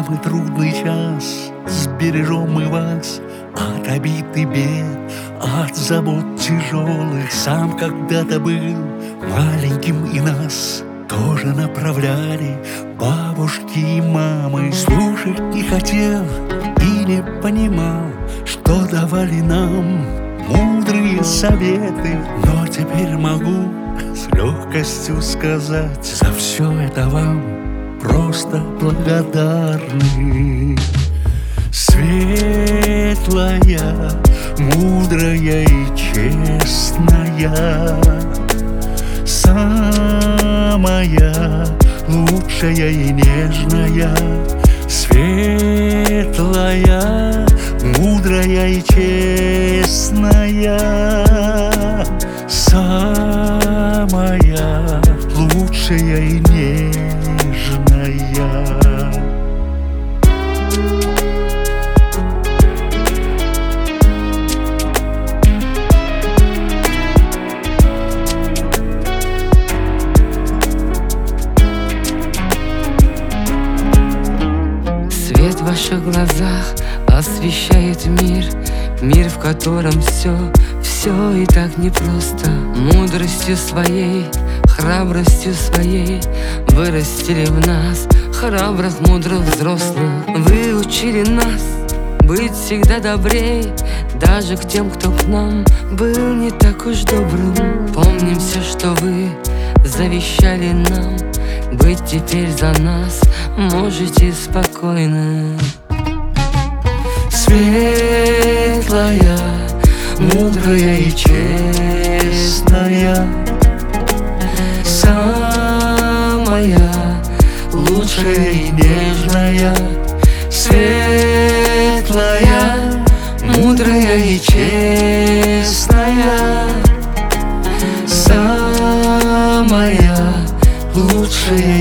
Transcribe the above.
самый трудный час сбережем мы вас от обид и бед, от забот тяжелых. Сам когда-то был маленьким, и нас тоже направляли бабушки и мамы. Слушать не хотел и не понимал, что давали нам мудрые советы. Но теперь могу с легкостью сказать: за все это вам просто благодарны. Светлая, мудрая и честная, самая лучшая и нежная. Светлая, мудрая и честная, самая лучшая и нежная. Свет в ваших глазах освещает мир, мир, в котором все и так непросто. Мудростью своей, храбростью своей вырастили в нас храбрых, мудрых взрослых. Вы учили нас быть всегда добрей, даже к тем, кто к нам был не так уж добрым. Помним все, что вы завещали нам, быть теперь за нас можете спокойно. Светлая, мудрая и честная, самая лучшая и нежная. Светлая, мудрая и честная, самая лучшая